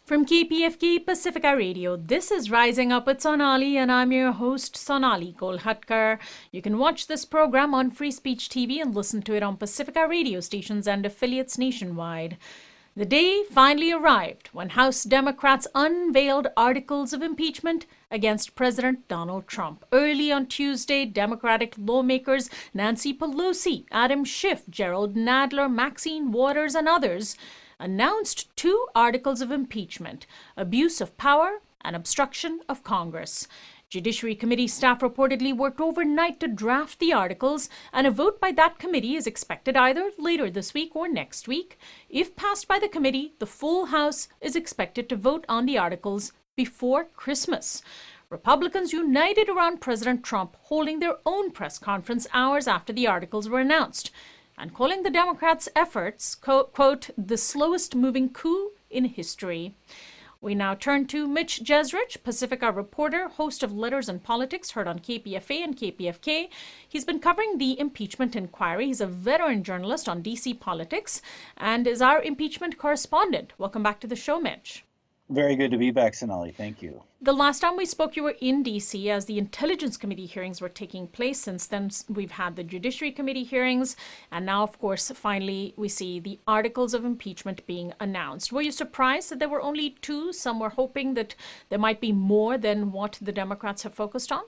From KPFK Pacifica Radio, this is Rising Up with Sonali, and I'm your host, Sonali Kolhatkar. You can watch this program on Free Speech TV and listen to it on Pacifica radio stations and affiliates nationwide. The day finally arrived when House Democrats unveiled articles of impeachment against President Donald Trump. Early on Tuesday, Democratic lawmakers Nancy Pelosi, Adam Schiff, Gerald Nadler, Maxine Waters, and others announced two articles of impeachment: abuse of power and obstruction of Congress. Judiciary Committee staff reportedly worked overnight to draft the articles, and a vote by that committee is expected either later this week or next week. If passed by the committee, the full House is expected to vote on the articles before Christmas. Republicans united around President Trump, holding their own press conference hours after the articles were announced, and calling the Democrats' efforts, quote, the slowest moving coup in history. We now turn to Mitch Jesrich, Pacifica reporter, host of Letters and Politics, heard on KPFA and KPFK. He's been covering the impeachment inquiry. He's a veteran journalist on DC politics and is our impeachment correspondent. Welcome back to the show, Mitch. Very good to be back, Sonali. Thank you. The last time we spoke, you were in D.C. as the Intelligence Committee hearings were taking place. Since then, we've had the Judiciary Committee hearings. And now, of course, finally, we see the articles of impeachment being announced. Were you surprised that there were only two? Some were hoping that there might be more than what the Democrats have focused on.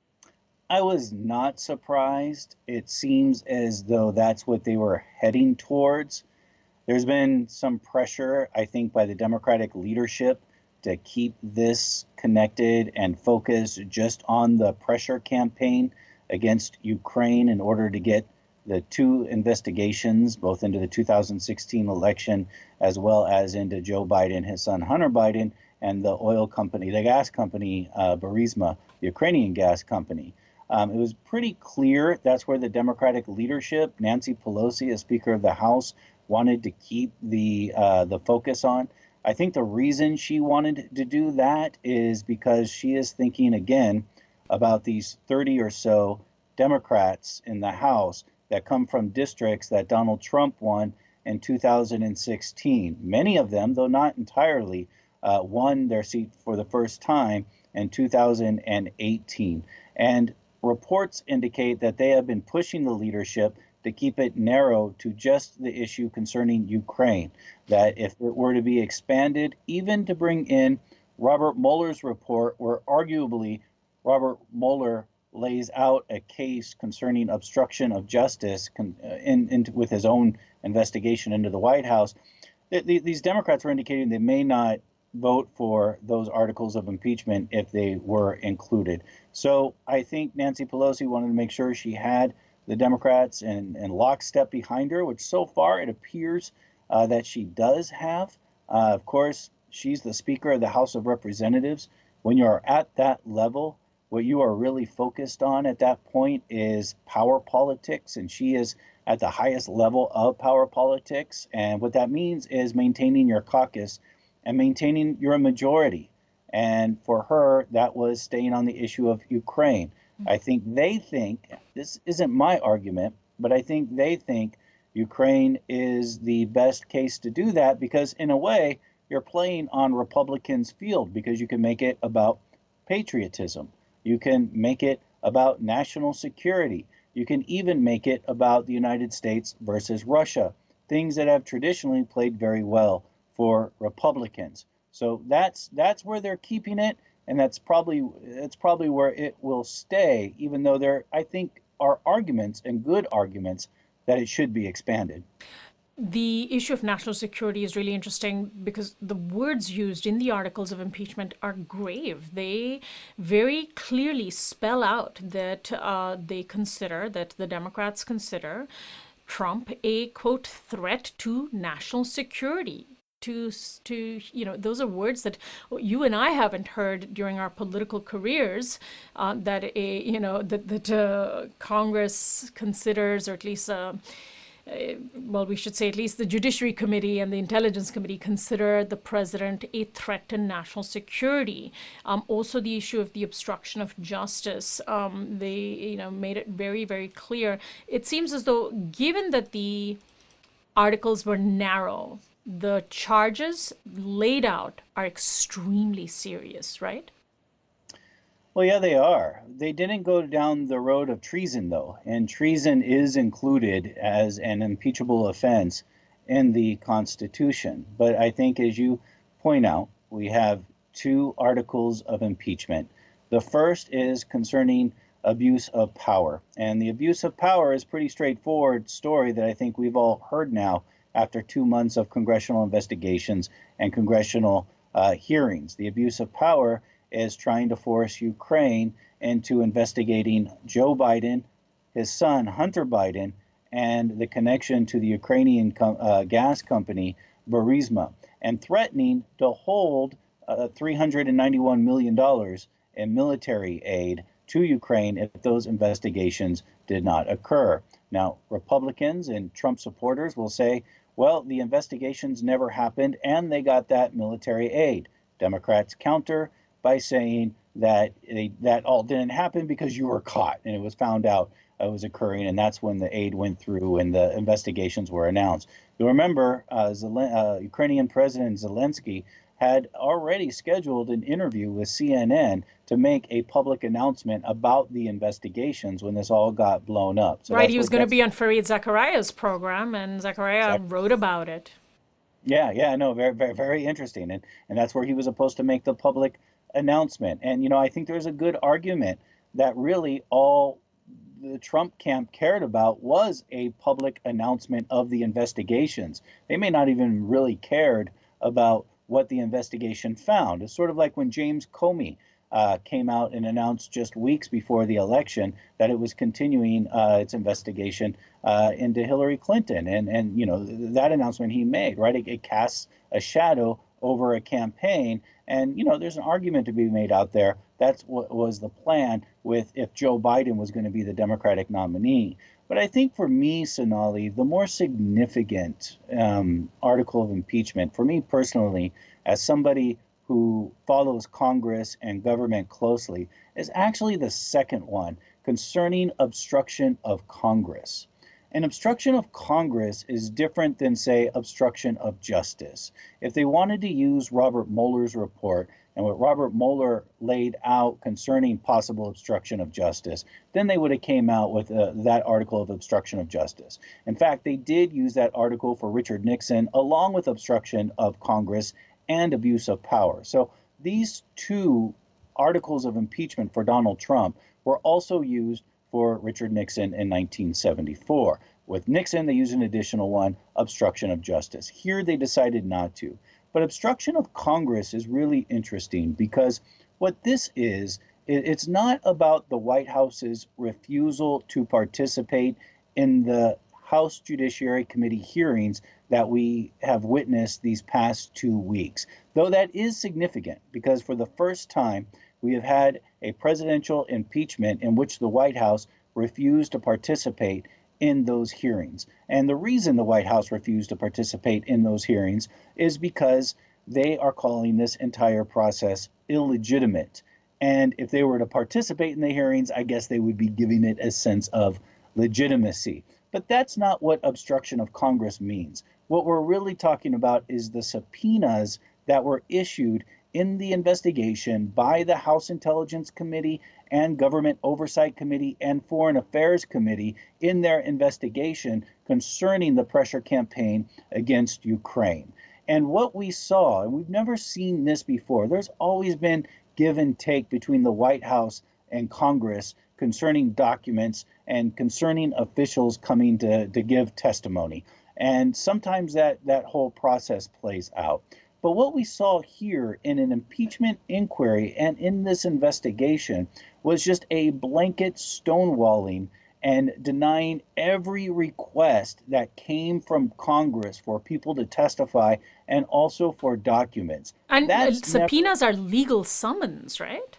I was not surprised. It seems as though that's what they were heading towards. There's been some pressure, I think, by the Democratic leadership to keep this connected and focus just on the pressure campaign against Ukraine in order to get the two investigations, both into the 2016 election as well as into Joe Biden, his son Hunter Biden, and the oil company, the gas company, Burisma, the Ukrainian gas company. It was pretty clear that's where the Democratic leadership, Nancy Pelosi, as Speaker of the House, wanted to keep the focus on. I think the reason she wanted to do that is because she is thinking again about these 30 or so Democrats in the House that come from districts that Donald Trump won in 2016. Many of them, though not entirely, won their seat for the first time in 2018. And reports indicate that they have been pushing the leadership to keep it narrow to just the issue concerning Ukraine, that if it were to be expanded, even to bring in Robert Mueller's report, where arguably Robert Mueller lays out a case concerning obstruction of justice with his own investigation into the White House, these Democrats were indicating they may not vote for those articles of impeachment if they were included. So I think Nancy Pelosi wanted to make sure she had the Democrats in lockstep behind her, which so far it appears that she does have. Of course, she's the Speaker of the House of Representatives. When you're at that level, what you are really focused on at that point is power politics, and she is at the highest level of power politics. And what that means is maintaining your caucus and maintaining your majority. And for her, that was staying on the issue of Ukraine. I think they think, this isn't my argument, but I think they think Ukraine is the best case to do that because, in a way, you're playing on Republicans' field because you can make it about patriotism. You can make it about national security. You can even make it about the United States versus Russia, things that have traditionally played very well for Republicans. So that's where they're keeping it. And that's probably where it will stay, even though there, I think, are arguments and good arguments that it should be expanded. The issue of national security is really interesting because the words used in the articles of impeachment are grave. They very clearly spell out that that the Democrats consider Trump a, quote, threat to national security. Those are words that you and I haven't heard during our political careers, that Congress considers, or at least we should say at least the Judiciary Committee and the Intelligence Committee consider the president a threat to national security. Also, the issue of the obstruction of justice, they made it very, very clear. It seems as though, given that the articles were narrow, the charges laid out are extremely serious, right? Well, yeah, they are. They didn't go down the road of treason, though, and treason is included as an impeachable offense in the Constitution. But I think, as you point out, we have two articles of impeachment. The first is concerning abuse of power. And the abuse of power is a pretty straightforward story that I think we've all heard now after 2 months of congressional investigations and congressional hearings. The abuse of power is trying to force Ukraine into investigating Joe Biden, his son, Hunter Biden, and the connection to the Ukrainian gas company, Burisma, and threatening to hold $391 million in military aid to Ukraine if those investigations did not occur. Now, Republicans and Trump supporters will say, well, the investigations never happened and they got that military aid. Democrats counter by saying that that all didn't happen because you were caught and it was found out it was occurring, and that's when the aid went through and the investigations were announced. You'll remember Ukrainian President Zelensky had already scheduled an interview with CNN to make a public announcement about the investigations when this all got blown up. So right, he was going to be on Fareed Zakaria's program, and Zakaria wrote about it. Yeah, no, very, very, very interesting, and that's where he was supposed to make the public announcement. And I think there's a good argument that really all the Trump camp cared about was a public announcement of the investigations. They may not even really cared about what the investigation found. It's sort of like when James Comey came out and announced just weeks before the election that it was continuing its investigation into Hillary Clinton. And that announcement he made, right? It casts a shadow over a campaign. And, there's an argument to be made out there. That's what was the plan with if Joe Biden was going to be the Democratic nominee. But I think for me, Sonali, the more significant article of impeachment, for me personally, as somebody who follows Congress and government closely, is actually the second one concerning obstruction of Congress. And obstruction of Congress is different than, say, obstruction of justice. If they wanted to use Robert Mueller's report and what Robert Mueller laid out concerning possible obstruction of justice, then they would have came out with that article of obstruction of justice. In fact, they did use that article for Richard Nixon, along with obstruction of Congress and abuse of power. So these two articles of impeachment for Donald Trump were also used for Richard Nixon in 1974. With Nixon, they used an additional one, obstruction of justice. Here, they decided not to. But obstruction of Congress is really interesting because what this is, it's not about the White House's refusal to participate in the House Judiciary Committee hearings that we have witnessed these past 2 weeks, though that is significant because for the first time, we have had a presidential impeachment in which the White House refused to participate in those hearings. And the reason the White House refused to participate in those hearings is because they are calling this entire process illegitimate. And if they were to participate in the hearings, I guess they would be giving it a sense of legitimacy. But that's not what obstruction of Congress means. What we're really talking about is the subpoenas that were issued in the investigation by the House Intelligence Committee and Government Oversight Committee and Foreign Affairs Committee in their investigation concerning the pressure campaign against Ukraine. And what we saw, and we've never seen this before, there's always been give and take between the White House and Congress concerning documents and concerning officials coming to give testimony. And sometimes that whole process plays out. But what we saw here in an impeachment inquiry and in this investigation was just a blanket stonewalling and denying every request that came from Congress for people to testify and also for documents. And subpoenas are legal summons, right?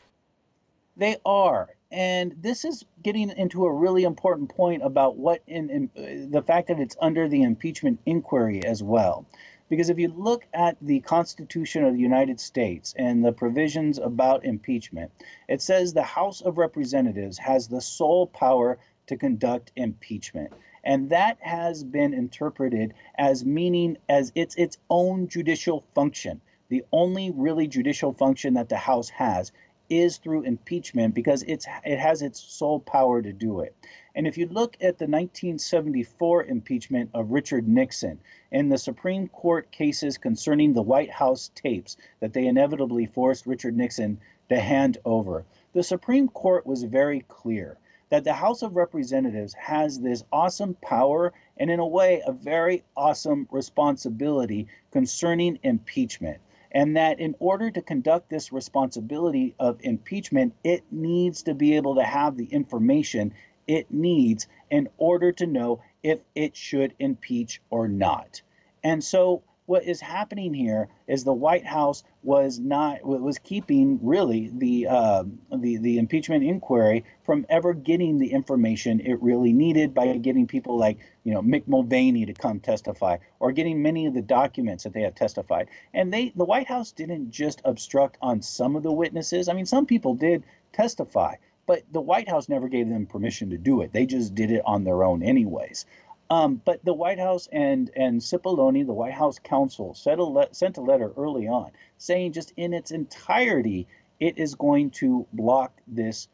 They are. And this is getting into a really important point about what in the fact that it's under the impeachment inquiry as well. Because if you look at the Constitution of the United States and the provisions about impeachment, it says the House of Representatives has the sole power to conduct impeachment. And that has been interpreted as meaning as its own judicial function. The only really judicial function that the House has is through impeachment because it has its sole power to do it. And if you look at the 1974 impeachment of Richard Nixon and the Supreme Court cases concerning the White House tapes that they inevitably forced Richard Nixon to hand over, the Supreme Court was very clear that the House of Representatives has this awesome power and, in a way, a very awesome responsibility concerning impeachment. And that in order to conduct this responsibility of impeachment, it needs to be able to have the information it needs in order to know if it should impeach or not. And so what is happening here is the White House was keeping really the impeachment inquiry from ever getting the information it really needed by getting people like Mick Mulvaney to come testify or getting many of the documents that they have testified. And the White House didn't just obstruct on some of the witnesses. I mean, some people did testify, but the White House never gave them permission to do it. They just did it on their own anyways. But the White House and Cipollone, the White House counsel, sent a letter early on saying just in its entirety, it is going to block this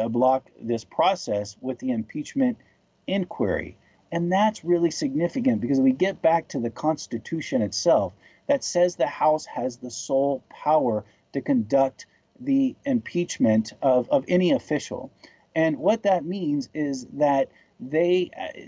process with the impeachment inquiry. And that's really significant because we get back to the Constitution itself that says the House has the sole power to conduct the impeachment of any official. And what that means is that they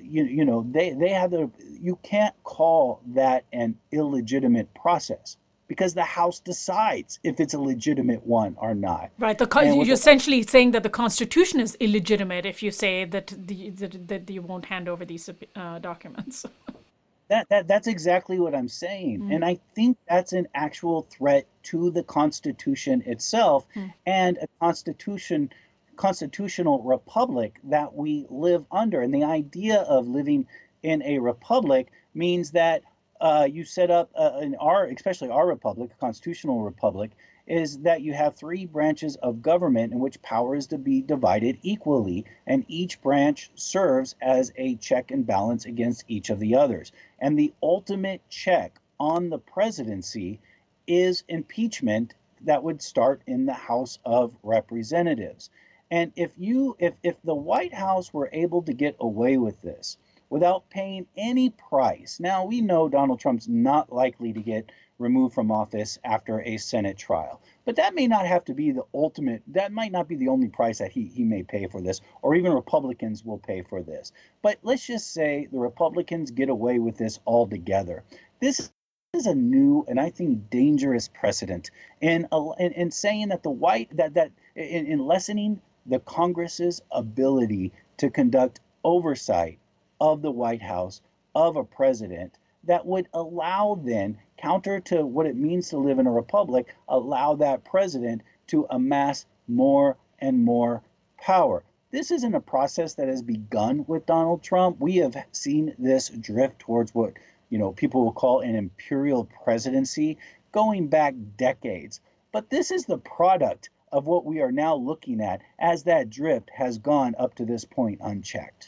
have you can't call that an illegitimate process because the House decides if it's a legitimate one or not. Right. You're essentially saying that the Constitution is illegitimate if you say that you won't hand over these documents. That's exactly what I'm saying. And I think that's an actual threat to the Constitution itself and a constitutional republic that we live under. And the idea of living in a republic means that you set up especially our republic, a constitutional republic, is that you have three branches of government in which power is to be divided equally, and each branch serves as a check and balance against each of the others. And the ultimate check on the presidency is impeachment that would start in the House of Representatives. And if the White House were able to get away with this without paying any price, now we know Donald Trump's not likely to get removed from office after a Senate trial, but that may not have to be that might not be the only price that he may pay for this, or even Republicans will pay for this. But let's just say the Republicans get away with this altogether. This is a new and I think dangerous precedent in saying that in lessening the Congress's ability to conduct oversight of the White House, of a president, that would allow then, counter to what it means to live in a republic, allow that president to amass more and more power. This isn't a process that has begun with Donald Trump. We have seen this drift towards what people will call an imperial presidency going back decades. But this is the product of what we are now looking at as that drift has gone up to this point unchecked.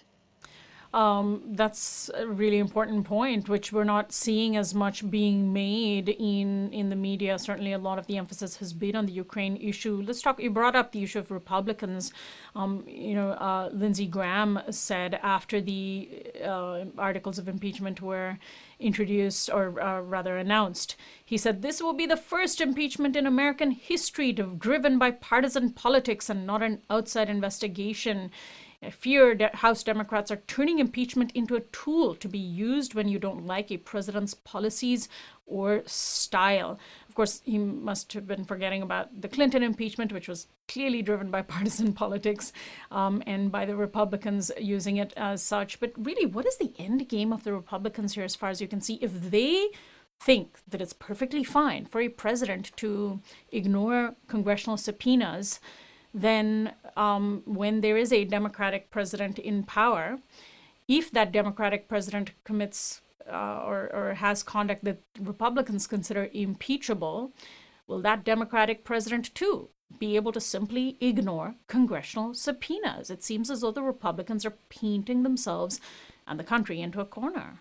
That's a really important point, which we're not seeing as much being made in the media. Certainly, a lot of the emphasis has been on the Ukraine issue. Let's talk. You brought up the issue of Republicans. Lindsey Graham said after the articles of impeachment were introduced, or rather announced, he said this will be the first impeachment in American history driven by partisan politics and not an outside investigation. I fear that House Democrats are turning impeachment into a tool to be used when you don't like a president's policies or style. Of course, he must have been forgetting about the Clinton impeachment, which was clearly driven by partisan politics and by the Republicans using it as such. But really, what is the end game of the Republicans here as far as you can see? If they think that it's perfectly fine for a president to ignore congressional subpoenas, then when there is a Democratic president in power, if that Democratic president commits or has conduct that Republicans consider impeachable, will that Democratic president too be able to simply ignore congressional subpoenas? It seems as though the Republicans are painting themselves and the country into a corner.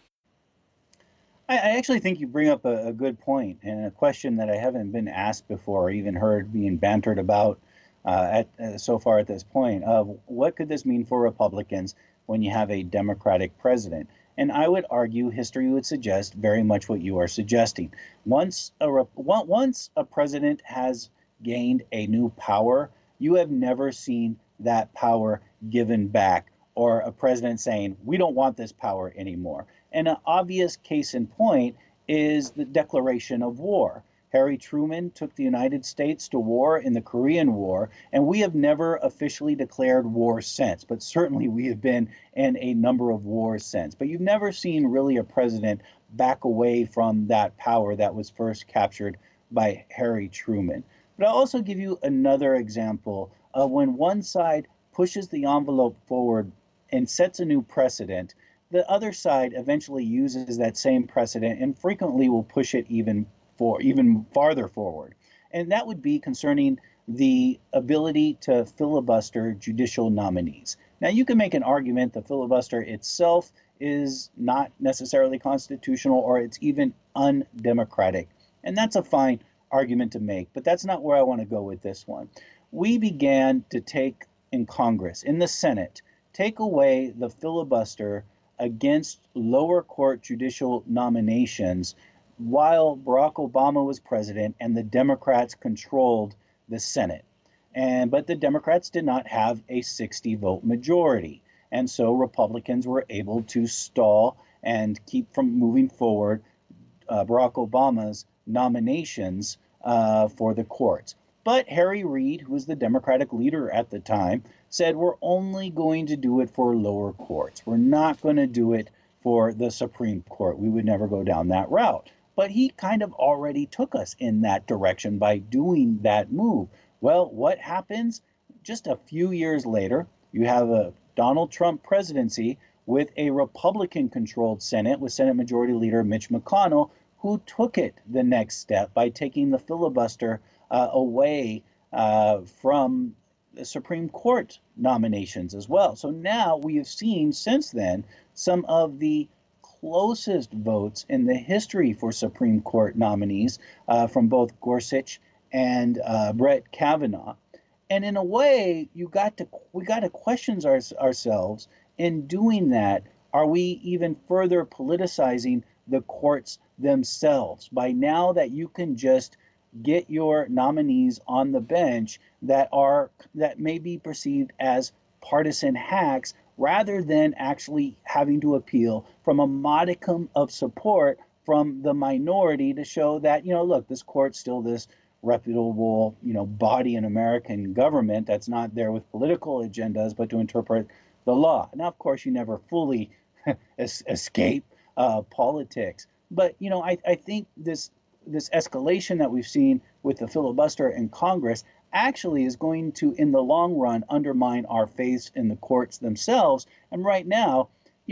I actually think you bring up a good point and a question that I haven't been asked before or even heard being bantered about so far at this point of what could this mean for Republicans when you have a Democratic president? And I would argue history would suggest very much what you are suggesting. Once a president has gained a new power, you have never seen that power given back or a president saying, we don't want this power anymore. And an obvious case in point is the declaration of war. Harry Truman took the United States to war in the Korean War, and we have never officially declared war since, but certainly we have been in a number of wars since. But you've never seen really a president back away from that power that was first captured by Harry Truman. But I'll also give you another example of when one side pushes the envelope forward and sets a new precedent, the other side eventually uses that same precedent and frequently will push it even farther forward. And that would be concerning the ability to filibuster judicial nominees. Now, you can make an argument the filibuster itself is not necessarily constitutional or it's even undemocratic. And that's a fine argument to make, but that's not where I want to go with this one. We began to take in Congress, in the Senate, take away the filibuster against lower court judicial nominations while Barack Obama was president and the Democrats controlled the Senate. But the Democrats did not have a 60-vote majority. And so Republicans were able to stall and keep from moving forward Barack Obama's nominations for the courts. But Harry Reid, who was the Democratic leader at the time, said we're only going to do it for lower courts. We're not going to do it for the Supreme Court. We would never go down that route. But he kind of already took us in that direction by doing that move. Well, what happens? Just a few years later, you have a Donald Trump presidency with a Republican-controlled Senate with Senate Majority Leader Mitch McConnell, who took it the next step by taking the filibuster away from the Supreme Court nominations as well. So now we have seen since then some of the closest votes in the history for Supreme Court nominees from both Gorsuch and Brett Kavanaugh. And in a way, we got to question ourselves in doing that. Are we even further politicizing the courts themselves by now that you can just get your nominees on the bench that may be perceived as partisan hacks rather than actually having to appeal from a modicum of support from the minority to show that, look, this court's still this reputable, body in American government that's not there with political agendas, but to interpret the law. Now, of course, you never fully escape politics. But, I think this escalation that we've seen with the filibuster in Congress actually is going to, in the long run, undermine our faith in the courts themselves. And right now,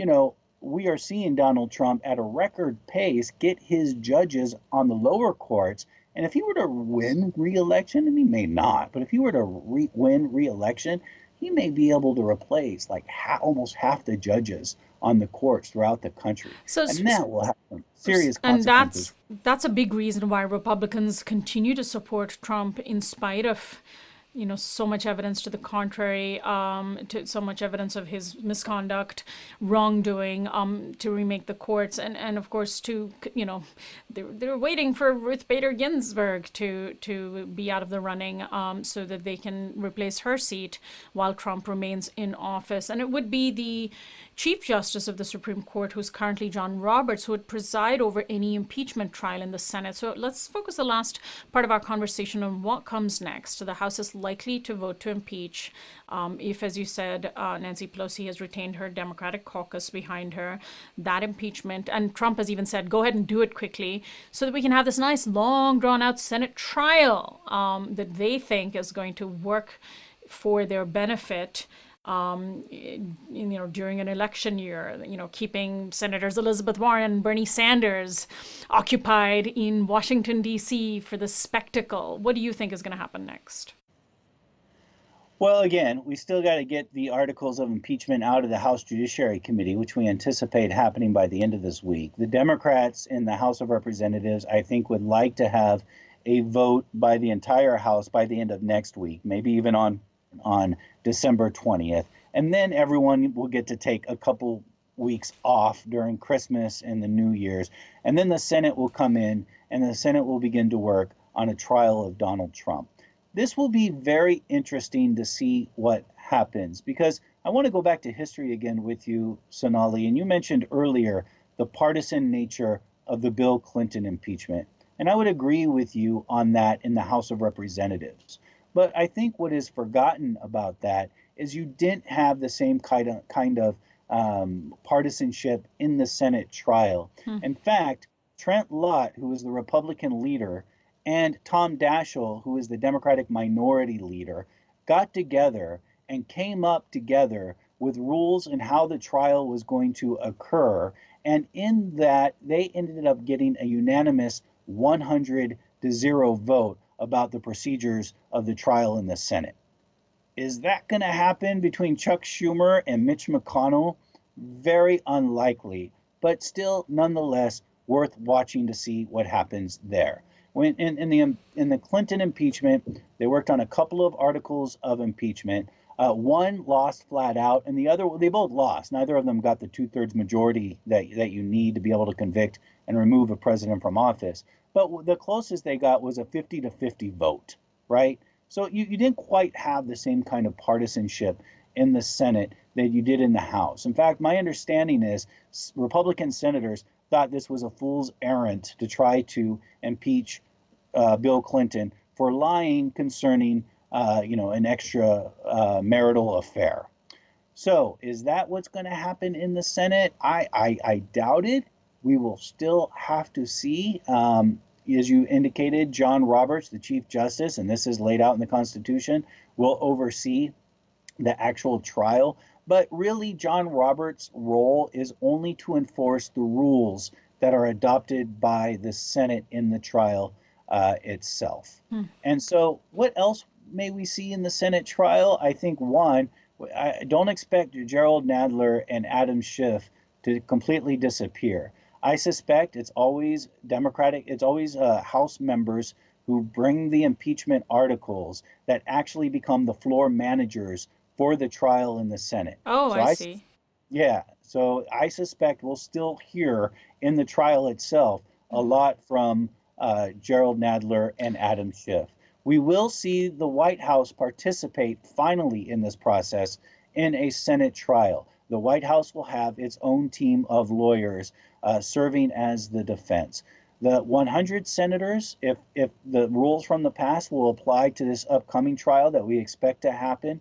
we are seeing Donald Trump at a record pace get his judges on the lower courts. And if he were to win re-election, and he may not, but if he were to win re-election, he may be able to replace almost half the judges on the courts throughout the country. And that will have some serious consequences. And that's a big reason why Republicans continue to support Trump in spite of so much evidence to the contrary, so much evidence of his misconduct, wrongdoing, to remake the courts, and of course they're waiting for Ruth Bader Ginsburg to be out of the running, so that they can replace her seat while Trump remains in office. And it would be the Chief Justice of the Supreme Court, who's currently John Roberts, who would preside over any impeachment trial in the Senate. So let's focus the last part of our conversation on what comes next. The House is likely to vote to impeach if, as you said, Nancy Pelosi has retained her Democratic caucus behind her. That impeachment, and Trump has even said, go ahead and do it quickly so that we can have this nice, long, drawn-out Senate trial that they think is going to work for their benefit. During an election year, keeping Senators Elizabeth Warren and Bernie Sanders occupied in Washington, D.C. for the spectacle. What do you think is going to happen next? Well, again, we still got to get the articles of impeachment out of the House Judiciary Committee, which we anticipate happening by the end of this week. The Democrats in the House of Representatives, I think, would like to have a vote by the entire House by the end of next week, maybe even on December 20th. And then everyone will get to take a couple weeks off during Christmas and the New Year's. And then the Senate will come in and the Senate will begin to work on a trial of Donald Trump. This will be very interesting to see what happens, because I want to go back to history again with you, Sonali. And you mentioned earlier the partisan nature of the Bill Clinton impeachment. And I would agree with you on that in the House of Representatives. But I think what is forgotten about that is you didn't have the same kind of partisanship in the Senate trial. In fact, Trent Lott, who was the Republican leader, and Tom Daschle, who is the Democratic minority leader, got together and came up together with rules and how the trial was going to occur. And in that, they ended up getting a unanimous 100-0 vote about the procedures of the trial in the Senate. Is that going to happen between Chuck Schumer and Mitch McConnell? Very unlikely, but still, nonetheless, worth watching to see what happens there. When in the Clinton impeachment, they worked on a couple of articles of impeachment. One lost flat out, and the other, they both lost. Neither of them got the 2/3 majority that you need to be able to convict and remove a president from office. But the closest they got was a 50-50 vote, right? So you didn't quite have the same kind of partisanship in the Senate that you did in the House. In fact, my understanding is Republican senators thought this was a fool's errand to try to impeach Bill Clinton for lying concerning, an extra marital affair. So is that what's going to happen in the Senate? I doubt it. We will still have to see. As you indicated, John Roberts, the Chief Justice, and this is laid out in the Constitution, will oversee the actual trial. But really, John Roberts' role is only to enforce the rules that are adopted by the Senate in the trial itself. And so what else may we see in the Senate trial? I think, one, I don't expect Jerrold Nadler and Adam Schiff to completely disappear. I suspect it's always House members who bring the impeachment articles that actually become the floor managers for the trial in the Senate. Oh, so I see. Yeah, so I suspect we'll still hear in the trial itself a lot from Jerrold Nadler and Adam Schiff. We will see the White House participate finally in this process in a Senate trial. The White House will have its own team of lawyers serving as the defense. The 100 senators, if the rules from the past will apply to this upcoming trial that we expect to happen,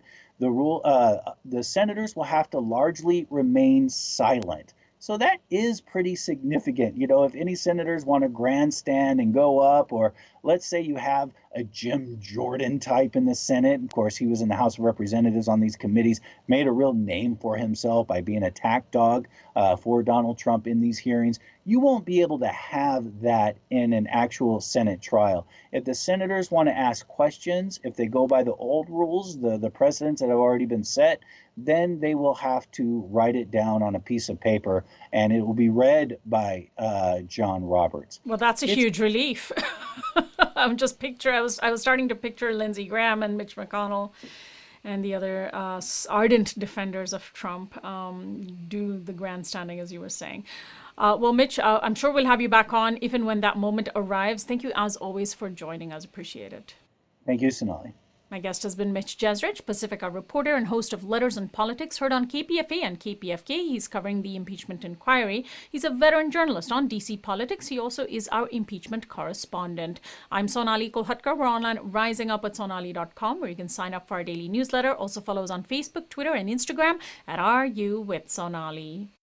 the senators will have to largely remain silent. So that is pretty significant. If any senators want to grandstand and go up, or let's say you have a Jim Jordan type in the Senate. Of course, he was in the House of Representatives on these committees, made a real name for himself by being a attack dog for Donald Trump in these hearings. You won't be able to have that in an actual Senate trial. If the senators want to ask questions, if they go by the old rules, the precedents that have already been set, then they will have to write it down on a piece of paper, and it will be read by John Roberts. Well, that's a huge relief. I was starting to picture Lindsey Graham and Mitch McConnell and the other ardent defenders of Trump do the grandstanding, as you were saying. Well, Mitch, I'm sure we'll have you back on if and when that moment arrives. Thank you, as always, for joining us. Appreciate it. Thank you, Sonali. My guest has been Mitch Jeserich, Pacifica reporter and host of Letters and Politics, heard on KPFA and KPFK. He's covering the impeachment inquiry. He's a veteran journalist on DC politics. He also is our impeachment correspondent. I'm Sonali Kolhatkar. We're online at risingupatsonali.com, where you can sign up for our daily newsletter. Also follow us on Facebook, Twitter, and Instagram at RU with Sonali.